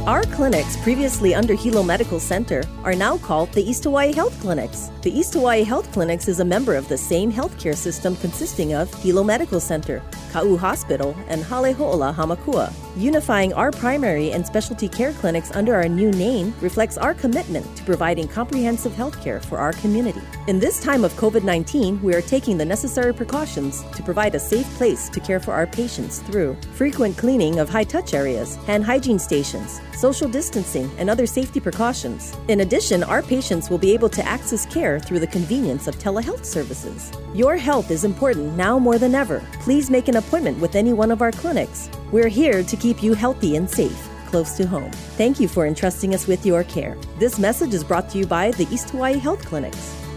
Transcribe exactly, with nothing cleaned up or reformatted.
Our clinics, previously under Hilo Medical Center, are now called the East Hawaii Health Clinics. The East Hawaii Health Clinics is a member of the same healthcare system consisting of Hilo Medical Center, Ka'u Hospital, and Hale Ho'ola Hamakua. Unifying our primary and specialty care clinics under our new name reflects our commitment to providing comprehensive healthcare for our community. In this time of COVID nineteen, we are taking the necessary precautions to provide a safe place to care for our patients through frequent cleaning of high-touch areas, hand hygiene stations, social distancing, and other safety precautions. In addition, our patients will be able to access care through the convenience of telehealth services. Your health is important now more than ever. Please make an appointment with any one of our clinics. We're here to keep you healthy and safe, close to home. Thank you for entrusting us with your care. This message is brought to you by the East Hawaii Health Clinics.